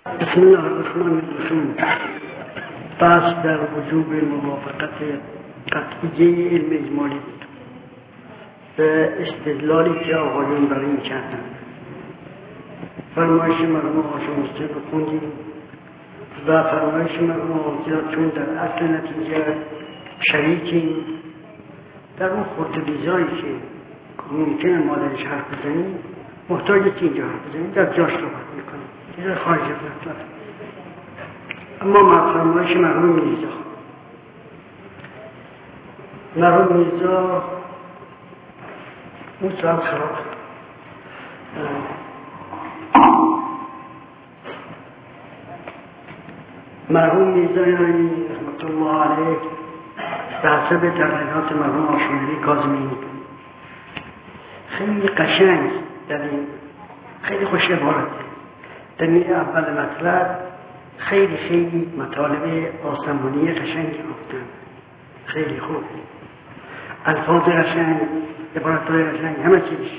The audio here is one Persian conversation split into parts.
بسم الله الرحمن الرحیم. بحث در وجوب موافقت قطعیه علم اجمالی بود به استدلالی که آقایان برای این کردن. فرمایش مرحوم آقای مفتی رو خوندیم و فرمایش مرحوم آقای چون در اصل نتیجه شریکیم در اون خردبیزایی که ممکنه ما درش حرف بزنیم، محتاجه که اینجا حرف بزنیم در جاش صحبت میکنیم، چیز خارج از مطلب. اما فرمایش مرحوم میرزا اون سال خراب مرحوم میرزا یعنی رحمت الله علیه به حسب تقریرات مرحوم آشوری کاظمی خیلی قشنگ در این خیلی خوش عبارته. در این اول مطلب خیلی مطالب آسمانی قشنگی گفتن، خیلی خوب، الفاظ قشنگ، عبارت‌های قشنگ، همه چیز.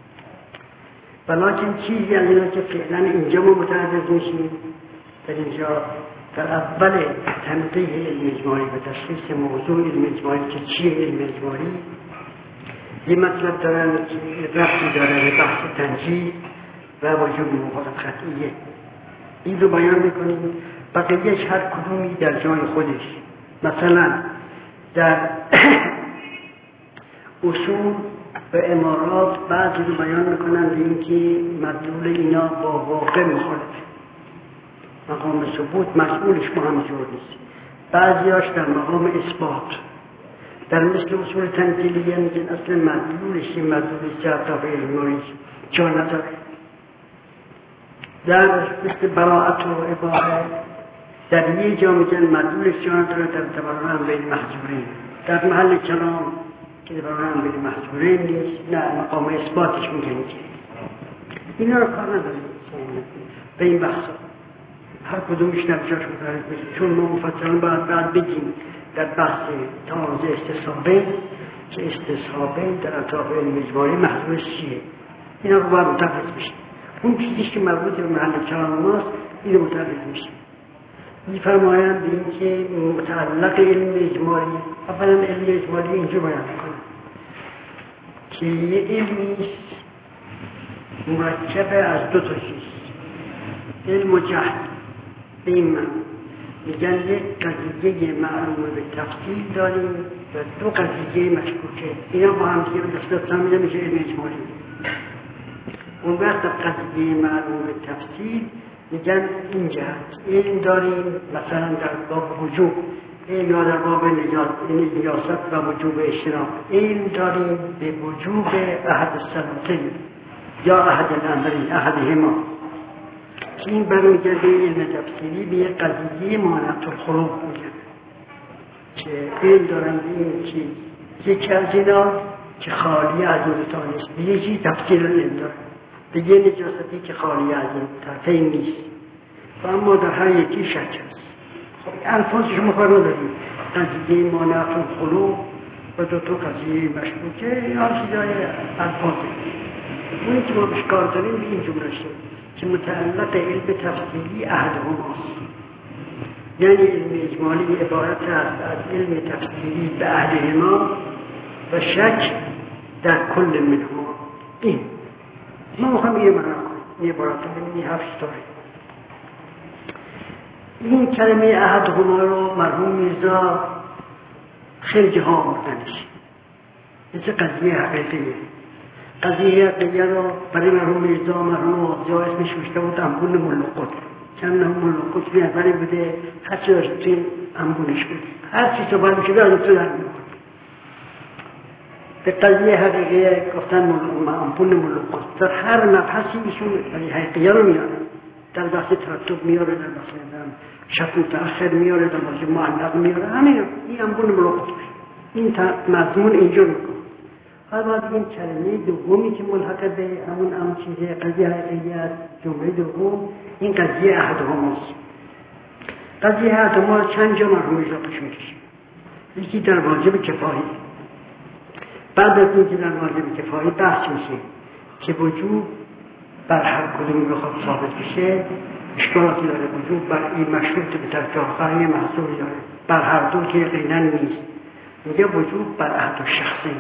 ولیکن چیزی از اینا که فعلا اینجا ما متعرض میشیم، در اینجا در اول تنقیح علم اجمالی و تشخیص موضوع علم اجمالی که چیه علم اجمالی، یه مطلب دارن که ربطی داره به بحث تنجیح و وجوب موافقت قطعیه. این رو بیان میکنیم، بقیهش هر کدومی در جای خودش. مثلا در اصول و امارات بعضی رو بیان میکنن به این که مدلول اینا با واقع میخورد، مقام ثبوت مسئولش ما همجور نیست. بعضیاش در مقام اثبات، در مثل اصول تنزیلیه میگن اصل مدلولش یه مدلولش جهت علمیش جا نداره. در مثل براعت و اباحه در یه جا میگن مدلولش جا نداره، در تبران هم بین محضورین. در محل کلام که تبران هم بین محضورین نیست، نه مقام اثباتش میگن که اینا رو کار نداریم به این بحثا. هر کدومش در جاش متعرض میشه، چون ما مفصلا بعد بگیم در بحث تازه استصحابین که استصحابین در اطراف علم اجمالی محضورش چیه، اینا رو باید متعرض میشه. اون چیزیش که مربوط به محل کلام ماست این رو متعرض میشه. میفرمایند به این که متعلق علم اجمالی، اولا علم اجمالی اینجا بیان میکنه که یه علمیست مرکب از دو تا چیز، علم و جهل. به این من میگن یک قضیه معلوم به تفصیل داریم و دو قضیه مشکوکه، اینا با هم دیگه به دست هم میشه علم اجمالی. اون وقت قضیه معلوم به تفصیل میگن این جهت علم داریم، مثلا در باب وجوب علم، یا در باب نیاست و وجوب اشتراک علم داریم به وجوب احد الثلاثین یا احد الامرین احدهما، که این برمیگرده علم تفصیلی به یک قضیه مانعت الخلوق میگن که علم دارن به این چیز یکی از اینا که خالی از این دوتا نیست، به یکی تفصیل علم دارن به یه نجاستی که خالی از این طرفین نیست و اما در هر یکی شک هست. خب الفاظش مقرر نداریم، قضیه مانعت الخلوق و دوتا قضیه مشکوکه، این هر چیزای الفاظه. اونی که ما بشکار داریم به این جمله شد که متعلق علم تفصیلی احد هماست، یعنی علم اجمالی عبارت است از علم تفصیلی به احد هما و شک در کل منها. این ما مخواهم یه مرا کنیم، یه عبارت ببینیم هفت داره. این کلمه احد هما رو مرحوم میرزا خیلی جاها آوردنش، مثل قضیه حقیقیه. قضیه حقیقیه رو برای مرحوم میرزا مرحوم آقا اسمش گذاشته بود انبون ملقط. چند ملقط بی اولی بوده، هر چی داشت توی انبونش بود، هر چی صحبت میشه به تو در میکنه. به قضیه حقیقیه گفتن انبون ملقط. در هر مبحثی ایشون قضیه حقیقیه رو میاره، در بحث ترتب میاره، در بحث شک متأخر میاره، در بحث معلق میاره، همین این انبون ملقط این مضمون اینجا میکنه. حالا باید این کلمه دومی که ملحق به همون چیزه قضیه حقیقیت، جمله دوم، این قضیه احد هماست. قضیه احد هما چند جا مرحوم میرزا پیش میکشیم. یکی در واجب کفایی، بعد از اینکه در واجب کفایی بحث میشه که وجوب بر هر کدومی بخواد ثابت بشه اشکالاتی داره. وجوب بر این مشروط به ترک آخر یه محصولی داره، بر هر دو که یقینا نیست. میگه وجوب بر احد الشخصین.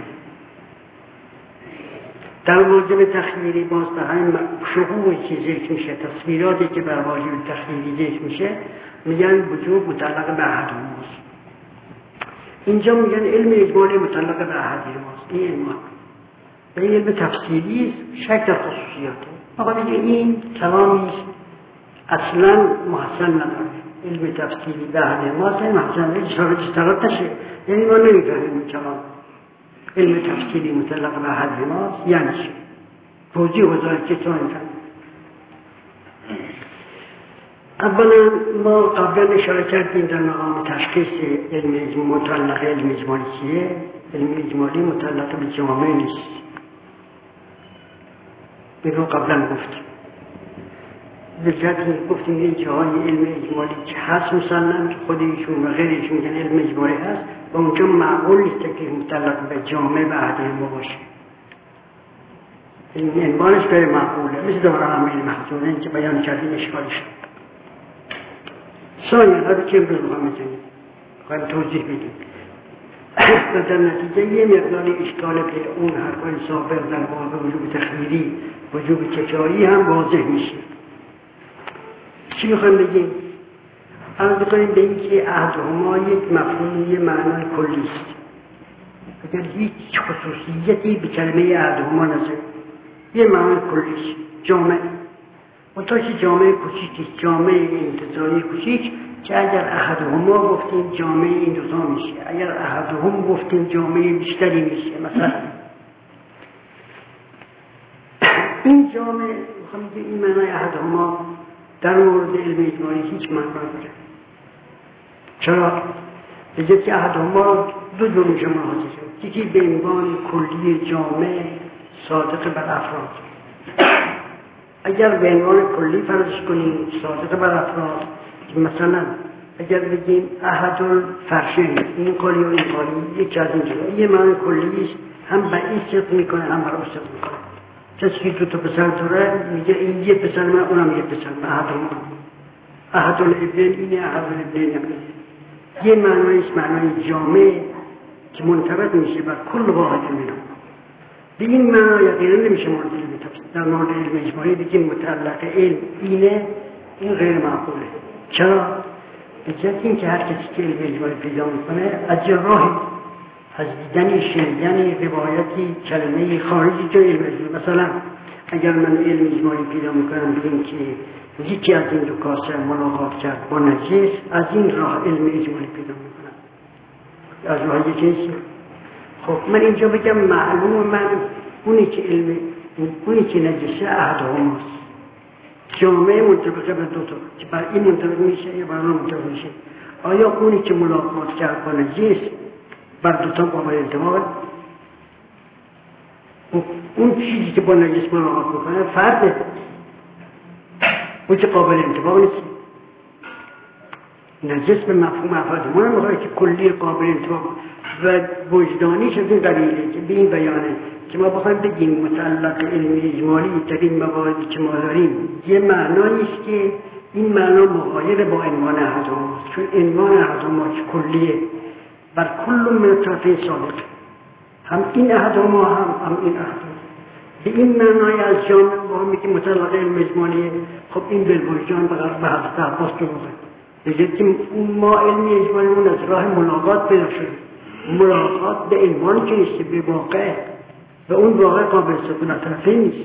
در واجب تخییری باز به همین شهوری که ذکر میشه، تصویراتی که بر واجب تخییری ذکر میشه، میگن وجوب متعلق به احد ماست. اینجا میگن علم اجمالی متعلق به احد ماست. این علم به این علم تفصیلی شک در خصوصیاته. آقا میگه این کلامی اصلا محسن نداره. علم تفصیلی به احد ماست این محسن اشارت نشه، یعنی ما نمیفهمیم این کلام. علم تفصیلی متعلق به احد ماست یعنی چی؟ توضیح وزارت که تو نمیفهمیم. اولا ما قبلا اشاره کردیم در مقام تشخیص علم متعلق علم اجمالی چیه؟ علم اجمالی متعلق به جامعه نیست. این رو قبلا گفتیم. بلکه گفتیم این جاهای علم اجمالی که هست مسلم که خود ایشون و غیر ایشون میگن علم اجمالی هست و اونجا معقول نیست که متعلق به جامعه و عهد ما باشه. این عنوانش غیر معقوله، مثل داره عامل محضورین که بیان کردیم اشکالی شد. ثانیا هر که امروز میخوام بزنیم خواهیم توضیح بدیم و در نتیجه یه مقدار اشکال که اون حرفای سابق در باب وجوب تخییری وجوب چشایی هم واضح میشه. چی میخوایم بگیم؟ عرض بکنیم به این که احدهما یک مفهومی معنای کلی است. اگر هیچ خصوصیتی به کلمه احدهما نزد یه معنای کلی است. جامعه منتها جامعه کوچیکی، جامعه انتظاری کوچیک که اگر احدهما گفتیم جامعه این دوتا میشه، اگر احدهم گفتیم جامعه بیشتری میشه. مثلا این جامعه میخوام بگم این معنای احدهما در مورد علم اجمالی هیچ معنا نداره. چرا؟ بجد که احدهما دو جور میشه ملاحظه شد. یکی به عنوان کلی جامعه صادق بر افراد. اگر به عنوان کلی فرضش کنیم صادق بر افراد، مثلا اگر بگیم احد الفرشین، این قالی و این قالی یکی از این جلو یه معنی کلی است، هم به این صدق میکنه هم برای صدق میکنه. کسی که دو تا پسر داره میگه این یه پسر من اونم یه پسر من، احد الابنین اینه احد الابنین یه معنی است، معنی جامع که منطبق میشه بر کل واحد منهم. به این معنی یقینا نمیشه مورد علم تفسیر. در مورد علم اجمالی بگیم متعلق علم اینه، این غیر معقوله. چرا؟ به جهت اینکه هر کسی که علم اجمالی پیدا میکنه از راه از دیدن شنیدن روایتی کلمه خارجی جای علم اجمالی، مثلا اگر من علم اجمالی پیدا میکنم بگیم که یکی از این دو کاسه ملاقات کرد با نجس، از این راه علم اجمالی پیدا میکنم، از راه یکی. خب من اینجا بگم معلوم من اونی که نجسه احدهماست، جامعه منطبقه به دو تا که بر این منطبق میشه یا بر اون منطبق میشه. آیا اونی که ملاقات کرد با نجس بر دو تا قابل انطباق؟ اون چیزی که با نجس ملاقات میکنه فرده، اون که قابل انطباق نیست. نجس به مفهوم افراد ما نمیخواه که کلی قابل انطباق و وجدانیش از این قبیله که به این بیانه که ما بخوایم بگیم متعلق علم اجمالی در این مواردی که ما داریم یه معنایی است که این معنا مغایر با عنوان احدهما، چون عنوان احدهما که کلیه بر کل من طرفین صادق، هم این احدهما هم این احدهما. به این معنای از جامعه با هم میگیم متعلق علم اجمالیه. خب این بالوجدان به حضرت عباس دروغه. بگید که ما علم اجمالیمون از راه ملاقات پیدا شده. ملاقات به عنوان که نیست، به واقع و اون واقع قابل صدق طرفین نیست.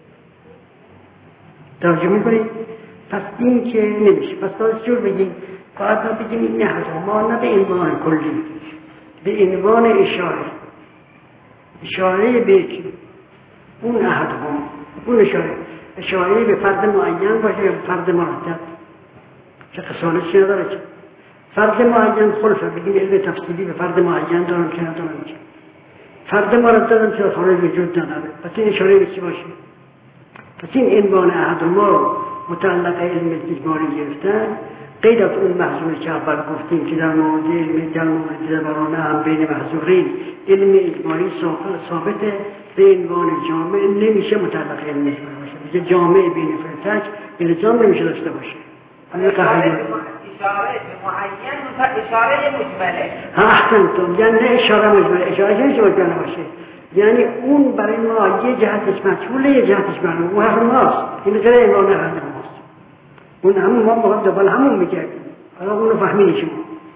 توجه میکنید؟ پس این که نمیشه. پس باید جور بگیم باید بگیم این احدهما نه به عنوان کلی، به عنوان اشاره به کی؟ اون احدهما، اون اشاره به فرد معین باشه یا فرد مرتب که قسانش نداره. که فرد معین خلفه بگیم علم تفصیلی به فرد معین دارم که ندارم که فرد مرتب که خارج وجود نداره. پس این اشاره به چی باشه؟ پس این عنوان احدهما متعلق علم اجمالی گرفتن غیر از اون محظوری که اول گفتیم که در مورد علم در مورد جبرانه هم بین محظورین علم اجمالی ثابته، به عنوان جامع نمیشه متعلق علم اجمالی باشه. دیگه جامعه بین فرتک الزام نمیشه داشته باشه. اشاره به معین اشاره مجمله. احسنتم، یعنی نه اشاره مجمله، اشاره که مجمله باشه، یعنی اون برای ما یه جهتش مجهوله یه جهتش معلومه، اون حرف ماست، این غیر عنوان حرف ماست، اون همون ما باید دنبال همون میکردیم. حالا اونو فهمیدی شما.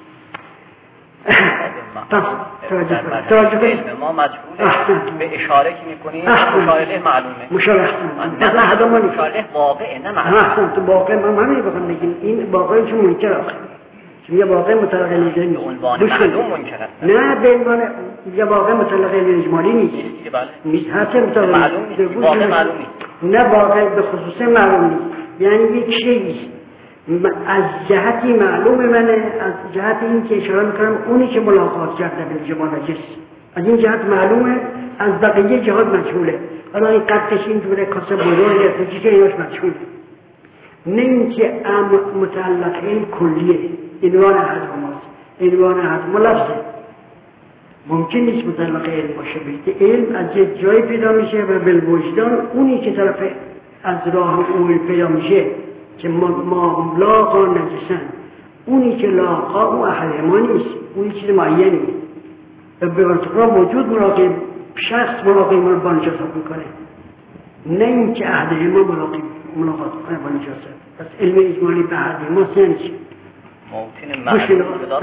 توجه کنید ما مجبور به اشاره که میکنیم مشاهده معلومه مشاهده نه حدما مشاهده واقعه نه معلومه تو واقع ما همین بخوام بگیم این واقعی چون منکر آخه چون یه واقع مطلق علمی نیست به عنوان معلوم منکر است نه به عنوان یه واقع مطلق علمی اجمالی نیست نیست هست مطلق معلوم نیست واقع معلوم نیست نه واقع به خصوص معلوم نیست یعنی یک شیء از جهتی معلوم منه از جهت این که اشاره میکنم اونی که ملاقات کرده به جمال جس از این جهت معلومه از بقیه جهات مجهوله حالا این قدش این جوره کاسه بزرگه تو چیزی ایناش مجهوله نه این که متعلق این کلیه عنوان احد ماست عنوان احد لفظه ممکن نیست متعلق علم باشه که علم از یک جایی پیدا میشه و بالوجدان اونی که طرف از راه اون پیدا میشه که ما لاقا نجسن اونی که لاقا اون احد ما نیست اونی چیز معینی و به ارتقا موجود مراقب شخص مراقب ما رو با نجاست میکنه نه این که احد ما ملاقات کنه با نجاست پس علم اجمالی به احد ما سنج ممکن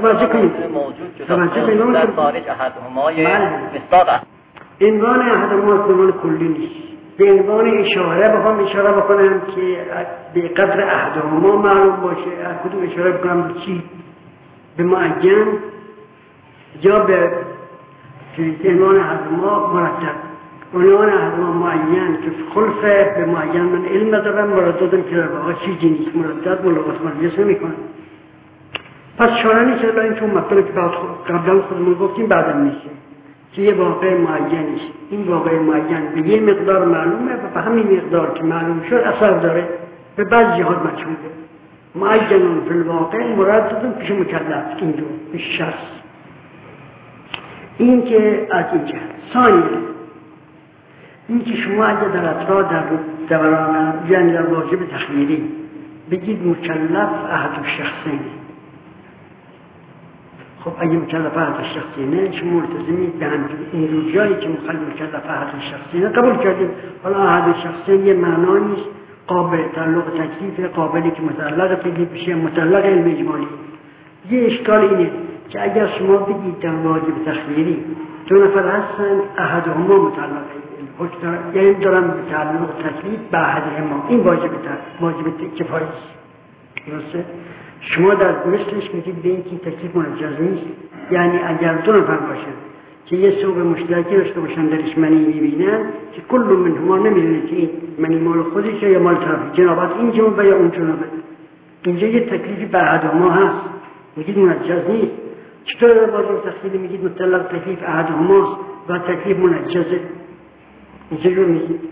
موجود در خارج احد همای مصداق عنوان احد ما عنوان کلی نیست به عنوان اشاره بخوام اشاره بکنم که به قدر احدهما معلوم باشه از کدوم اشاره بکنم به چی به معین یا به عنوان احدهما مرتب عنوان احدهما معین که خلف به معین من علم ندارم مراد دادم که واقعا چیزی نیست مرتب ملاقات مجلس نمی‌کنه پس شاره نیست الا این چون مطلبی که قبلا خودمون گفتیم بعدا میشه که یه واقع معینی است این واقع معین به یه مقدار معلومه و به همین مقدار که معلوم شد اثر داره به بعض جهات مجهوله معینون فی الواقع مراد دادن پیش مکلف اینجور پیش شخص این که از این جهت ثانیه این که شما اگه در اطراف در دوران یعنی در واجب تخییری بگید مکلف احد الشخصین خب اگه مکلف احد الشخصینه شما ملتزمید به این جایی که مکلف احد الشخصینه قبول کردیم حالا احد الشخصین یه معنا نیست قابل تعلق تکلیف قابلی که متعلق تکلیف بشه متعلق علم اجمالی یه اشکال اینه که اگر شما بگید در واجب تخییری دو نفر هستن احدهما متعلق یعنی دارم به تعلق تکلیف به احدهما این واجب کفایی است درسته شما در مثلش میگید به این که تکلیف منجز نیست یعنی اگر دو نفر باشن که یه صوب مشترکی داشته باشن درش منی میبینن که کل منهما نمیدونه که این منی مال خودشه یا مال طرفی جنابت این جنبه یا اون جنبه اینجا یه تکلیفی به احدهما هست میگید منجز نیست چطور در واجب تخییری میگید مطلق تکلیف احدهماست و تکلیف منجزه این چجور میگید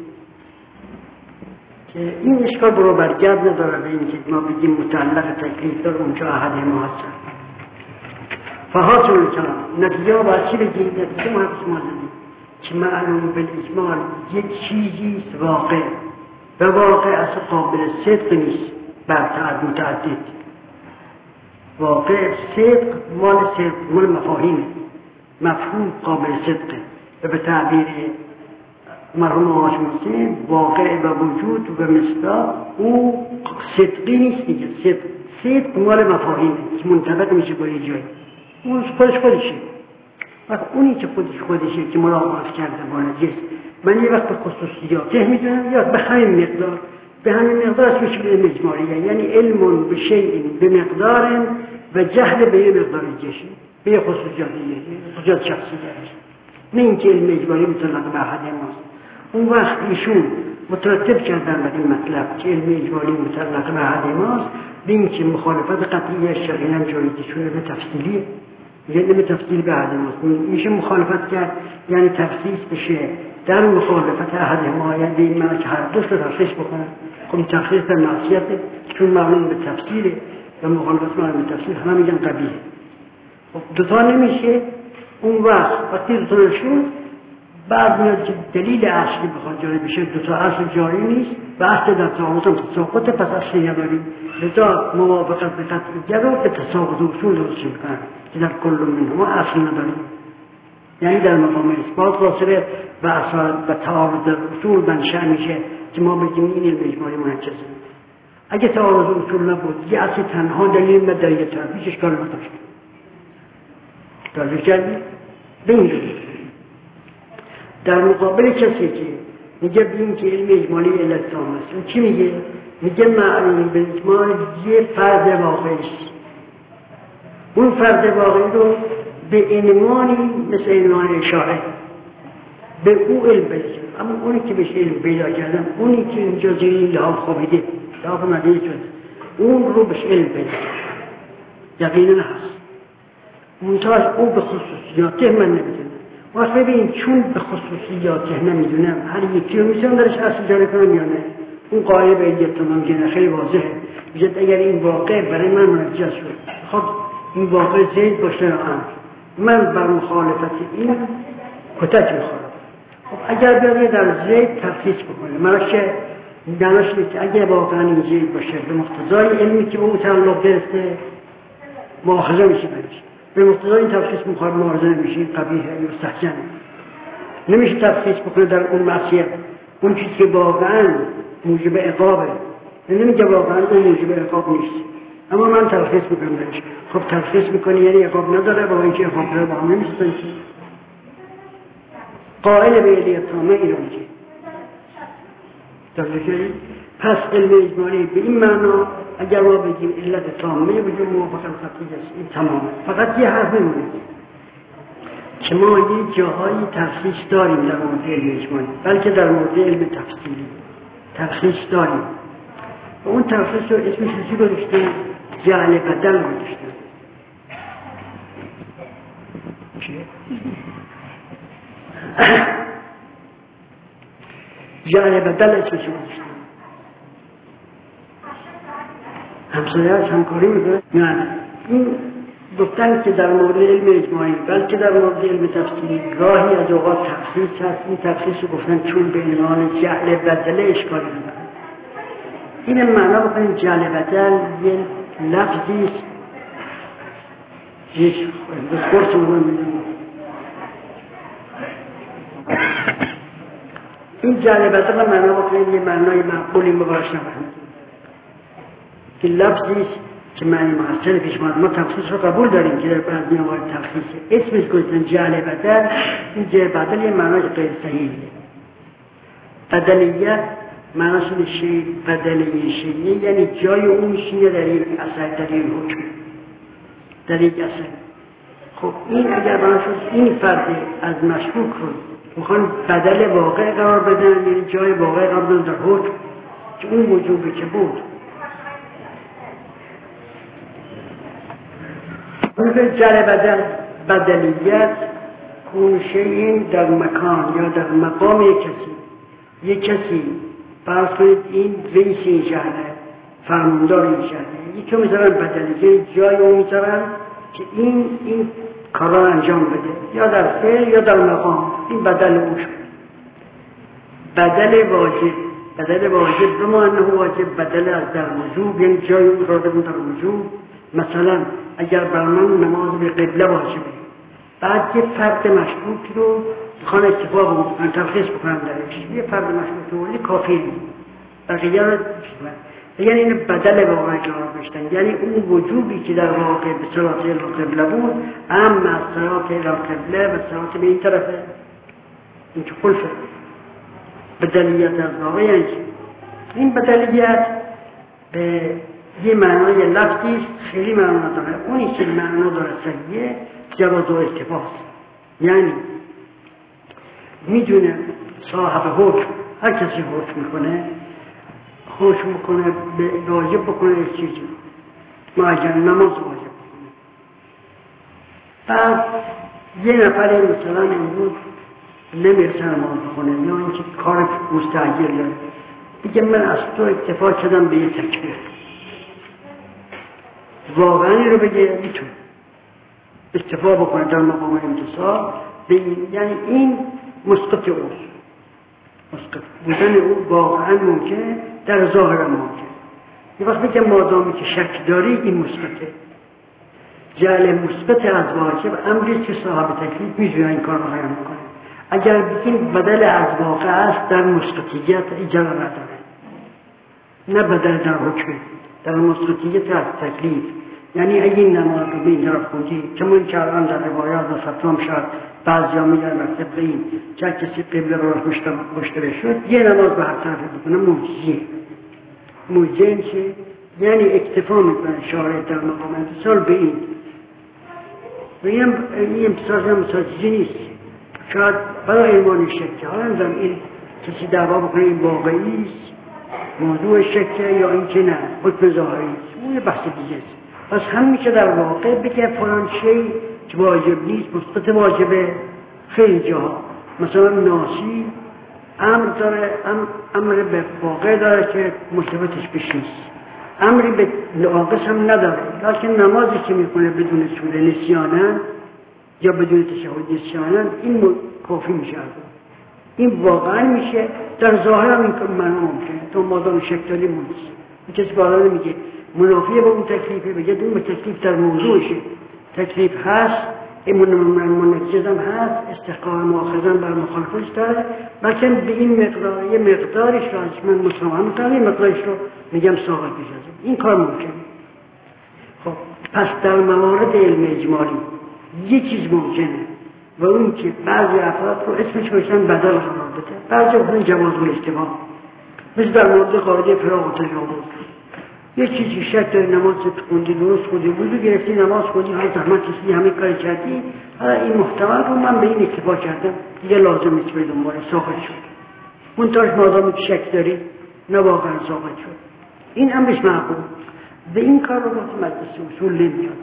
که این اشکال برابرگرد نداره به این که ما بگیم متعلق تکلیف داره اونجا احد ما هستن فحاصل الکلام نتیجه باید چی بگیم نتیجه ما حدث ما زدیم که معلوم بالاجمال یک چیزی واقع و واقع اصلا قابل صدق نیست بر متعدد واقع صدق مال مفاهیمه مفهوم قابل صدقه و به تعبیر مرحوم آقای مسلم واقع و وجود و مصداق او صدقی نیست دیگه صدق مال مفاهیمه که منطبق میشه با یه جایی اون خودشه وقت اونی که خودشه که ملاقات کرده با نجس من یه وقت به خصوصیاته میدونم یا به همین مقدار از میشه به اجمالیه یعنی علم به شیء به مقدار و جهل به یه مقدار جشن به یه خصوصیات شخصی داره نه اینکه علم اجمالی مطلق به احد ماست اون وقت ایشون مترتب کردن بر این مطلب که علم اجمالی مطلق به احد ماست به این که مخالفت قطعی شرعی جایزشون به تفصیلیه یعنی به تفصیل به احد ماست میشه مخالفت کرد یعنی تفصیل بشه در مخالفت احد ما یعنی به این معنی که هر دوست رو تفصیل بکنن خب تفصیل در معصیته چون معلوم به تفصیله و مخالفت معلوم به تفصیل همه میگن قبیه خب دوتا نمیشه اون وقتی دوتا نشون بعد میاد که دلیل اصلی بخواد جاری بشه دوتا اصل جاری نیست بحث در تعارض تساقط پس اصلی نداریم، لذا موافقت به قطعیت رو به تساقط اصول درست میکنن که در کل منهما اصل نداریم. یعنی در مقام اثبات واصله و تعارض اصول منشأ میشه که ما بگیم این علم اجمالی منجزه. اگه تعارض اصول نبود یه اصل تنها دلیل مدعی تربیش اشکال نداشت. توجه کردی؟ به این جور در مقابل کسی که میگه بین که علم اجمالی علت تام است، اون چی میگه؟ میگه معلوم به اجمال یه فرد واقعی است. اون فرد واقعی رو به عنوانی مثل عنوان اشاره به او علم بزن، اما اونی که بهش علم پیدا کردن، اونی که اینجا زیر این لحاظ خوابیده لحاظ مدنی شد، اون رو بهش علم پیدا کرد یقینا هست. منتاج او به خصوصیاته من نمیدونم. وقت ببینید چون به خصوصیاته نمیدونم هر یکی رو میتونم درش اصل جاری کنم یا نه. اون قایه به ایدیت تمام که خیلی واضحه. میگه اگر این واقع برای من منجز شد، خب این واقع زید باشه یا امر، من بر مخالفت این کتک میخورم. خب اگر بیاد در زید تفصیص بکنه، منش که دانش نیست که اگر واقعا این زید باشه به مقتضای علمی که به اون تعلق گرفته مؤاخذه میشه بهش، به مقتضای این تفصیص مخالف معارضه نمیشه، قبیحه یا مستحسنه. نمیشه تفصیص بکنه در اون معصیت، اون چیزی که واقعا موجب عقابه. نمیگه واقعا اون موجب عقاب نیست، اما من تلخیص میکنم درش. خب تلخیص میکنی یعنی عقاب نداره، با اینکه عقاب داره با هم نمیستن. قائل به علیت تامه اینو میگه. توجه کردید؟ پس علم اجمالی به این معنا اگر ما بگیم علت تامه بگیم موافقت قطعی است، این تمامه. فقط یه حرف میمونه که ما یه جاهایی تخصیص داریم در مورد علم اجمالی، بلکه در مورد علم تفصیلی تخصیص داریم. و اون تخصیص رو اسمش چی گذاشتن؟ جعل بدل گذاشتن. جعل بدل اسمش گذاشتن. همسایه‌اش همکاری میکنه؟ نه. این گفتن که در مورد علم اجمالی بلکه در مورد علم تفصیلی گاهی از اوقات تخصیص هست. این تخصیص رو گفتن چون به عنوان جعل بدل اشکالی نداره. این معنا بکنیم جعل بدل یه لفظی است، یک دستگرس رو میدونیم. این جعل بدل رو معنا بکنیم یه معنای معقولی مبارش نبریم که لفظی است که معنی محصل پیش ما تخصیص رو قبول داریم که در بعضی موارد تخصیص اسمش گذاشتن جعل بدل. این جعل بدل یه معنای غیر صحیحه. بدلیت معناش شیء بدلی شیء یعنی جای اون میشینه در این اثر، در این حکم، در یک اثر. خب این اگر بناش این فرد از مشکوک رو میخوان بدل واقع قرار بدن، یعنی جای واقع قرار بدن در حکم که اون وجوبی که بود. جعل بدل بدلیت کون شیء در مکان یا در مقام یک کسی فرض کنید این رئیس این شهره، فرماندار این شهره، یکی میذارن بدلیه جای اون میذارن که این کارا انجام بده، یا در فعل یا در مقام. این بدل اون شد. بدل واجب بما انه واجب بدل از در وجوب، یعنی جای اون را در وجوب. مثلا اگر بر من نماز به قبله واجبه، بعد یه فرد مشکوک رو میخوان اتفاق بود من تلخیص بکنم درش، یه فرد مشکوک رو ولی کافی نیست، بقیه رو یعنی این بدل واقع قرار بشتن، یعنی اون وجوبی که در واقع به صلاة القبله بود اما از صلاة القبله و صلاة به این طرفه، این که خلفه بدلیت از واقع. یعنی این بدلیت به یه معنای لفظی خیلی معنا داره، اونی که معنا داره صحیحه جواز و اتفاق، یعنی میدونه صاحب حکم هر کسی حکم میکنه به واجب بکنه یک چیزی، ما اگر نماز واجب بکنه، بعد یه نفر مثلا امروز نمیرسه نماز بکنه یا اینکه کار مستعجل داره، دیگه من از تو اکتفا کردم به یه تکبیر، واقعا رو بگه میتونه اکتفا بکنه در مقام امتصال به این، یعنی این مسقط اوست. مسقط بودن او واقعا ممکنه، در ظاهر ممکنه. یه وقت بگم مادامی که شک داری این مثبته. جعل مثبت از واجب امری که صاحب تکلیف میتونه این کار رو بیان کنه. اگر بگیم بدل از واقع است در مثبتیت اجازه نداره، نه بدل در حکمه، در مثبتیت از تکلیف. یعنی اگه این نماز رو به این طرف خوندی که من که الان در روایات و فتوام شد بعضی ها میگن مطلب این که کسی قبله رو مشتبه شد یه نماز به هر طرف بکنه موجزه چه؟ یعنی اکتفا میکنه شارع در مقام امتصال به این و این امتصال هم چیزی نیست. شاید برای ایمان شکه حالا نمیدونم این کسی دعوا بکنه این واقعی است موضوع شکه یا این که نه حکم ظاهری است، اون یه بحث دیگه است. پس هم میشه در واقع بگه فلان شی که واجب نیست مثبت واجبه. خیلی جاها مثلا ناسی امر داره، امر به واقع داره که مثبتش بش نیست، امری به ناقص هم نداره، لکن نمازی که میکنه بدون سوره نسیانن یا بدون تشهد نسیانن این کافی میشه. این واقعا میشه در ظاهر هم این من ممکنه تو مادام شکلی مونست. این کسی بالا نمیگه منافیه با اون تکلیفه، بگه اون تکلیف در موضوعشه، تکلیف هست، منجزم هست، استحقاق مؤاخذه بر مخالفش داره، بلکه به این مقدار یه مقدارش رو از من مسلمان کنم، این مقدارش رو میگم ساقط بجازم، این کار ممکنه. خب پس در موارد علم اجمالی یه چیز ممکنه و اون که بعضی افراد رو اسمش باشن بدل قرار بده، بعضی اون جواز و اشتباه، مثل در مورد قاعده فراغ و تجاوز. یه چیزی شک داری نماز خوندی درست خوندی وضو گرفتی نماز خوندی های زحمت کشیدی همه کاری کردی، حالا این محتمل رو من به این اکتفا کردم دیگه لازم نیست به دنبال ساقط شد. منتهاش مادامی که شک داری نه واقعا ساقط شد، این امرش معقول. به این کار رو گفتم از اصول نمیاد.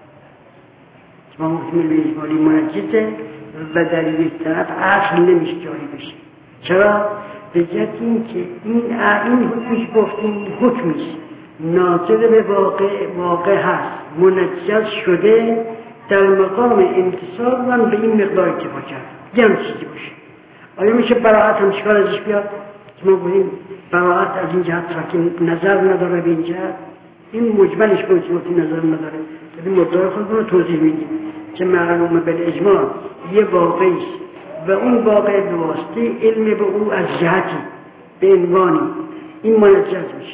ما محتمل به اجمالی منجزه و در یک طرف اصل نمیشه جاری بشه. چرا؟ به جهت این که این حکمش گفتیم حکمیست ناظر به واقع هست، منجز شده در مقام امتصال من به این مقدار اکتفا کرد یه هم چیزی باشه. آیا میشه براعت هم چکار ازش بیاد؟ ما بودیم براعت از این جهت که نظر نداره به این جهت، این مجملش کنسیماتی نظر نداره. این مدعای خود رو توضیح میدیم که معلومه بالاجماع یه واقعیست و اون واقع به واسطه علم به او از جهتی به عنوانی این منجز میشه.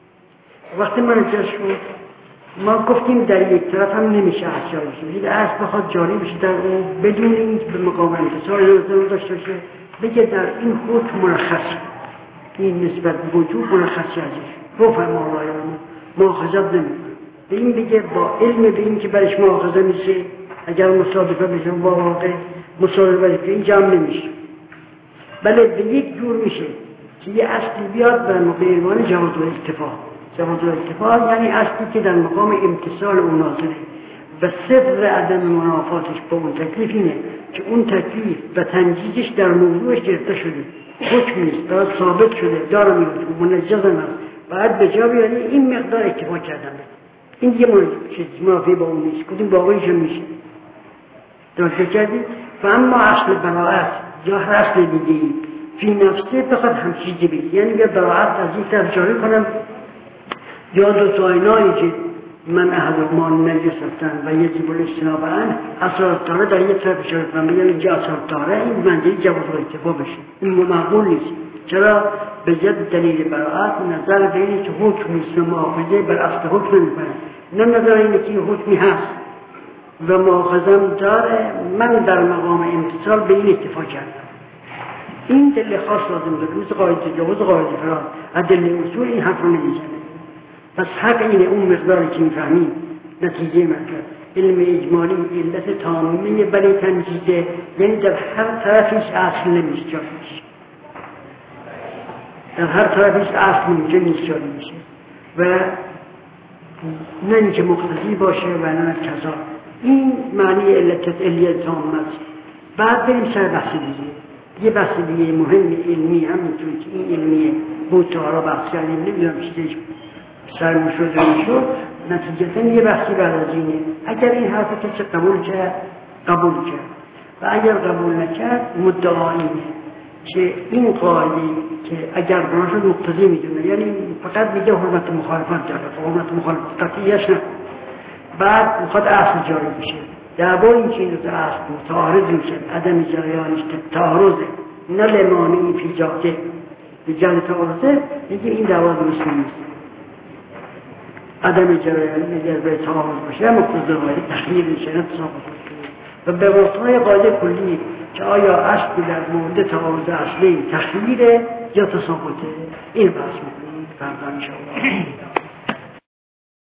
وقتی منجز شد ما گفتیم در یک طرف هم نمیشه اصل جاری بشه، بگید اصل بخواد جاری بشه در اون بدون این به مقام انتصار نظر داشته باشه، بگه در این حکم مرخصی، این نسبت وجود مرخصی ازش رو فرما رایانه مؤاخذت نمیکنه. به این بگه با علم به این که برش مؤاخذه میشه اگر مصادفه بشه با واقع مصادفه که این جمع نمیشه، بله به یک جور میشه که یه اصلی بیاد در موقع عنوان جواز و اکتفا. جواز و اکتفا یعنی اصلی که در مقام امتصال اون ناظره و صدر عدم منافاتش با اون تکلیف اینه که اون تکلیف و تنجیزش در موضوعش گرفته شده، حکم نیست، دارد ثابت شده، دارم این حکم منجزم هست، باید به جا بیاری این مقدار اکتفا کردن. این یه منافی با اون نیست، کدوم باقیش هم میشه درسته کردی؟ و اما اصل براعت یا هر اصل دیگه فی نفسه بخواد هم چیزی بگی، یعنی بیا براعت از این طرف جاری کنم یا دو تاینایی که من احد ما نجس هستن و یجب الاجتناب عنه اثر طاره در یک طرف اشاره کنم بگم اینجا اثر طاره این منجه جواز و اکتفا بشه، این معقول نیست. چرا؟ به جد دلیل براعت نظر به اینه که حکم نیست و مؤاخذه بر اصل حکم نمیکنه، نه نظر اینه که حکمی هست و مؤاخذم داره، من در مقام امتصال به این اکتفا کردم. این دلیل خاص لازم داره، مثل قاعده تجاوز و قاعده فرار ادله اصول این حرف رو نمیزنه. پس حق اینه اون مقداری که میفهمیم نتیجه مطلب علم اجمالی علت تامه برای تنجیزه، یعنی در هر طرفش اصل نمیشه جاری میشه، در هر طرفش اصل نمیشه نیست جاری میشه و نه اینکه مقتضی باشه و نه کذا. این معنی علت علیه تامه است. بعد بریم سر بحث دیگه، یه بحث دیگه مهم علمی همینطور که این علمیه بود تا را بحث کردیم نمیدونم چیزش سرمون شد میشد، نتیجتا یه بحثی بعد از اینه اگر این حرف کسی قبول کرد و اگر قبول نکرد مدعا اینه که این قاعده که اگر بنا شد مقتضی میدونه، یعنی فقط میگه حرمت مخالفت داره، حرمت مخالفت قطعیش نه، بعد میخواد اصل جاری بشه. دعوا این که این دو اصل متعارض میشه، عدم جریانش تعارضه، نه لمانی فی جاده به جهت تعارضه، میگه این دعوا درست نیست. عدم جریان اگر به تعارض باشه مقتضی قاعده تخییر میشه، نه تساقط. و به واسطه قاعده کلی که آیا اصل در مورد تعارض اصلی تخییره یا تساقطه، این بحث میکنیم فردا انشاءالله.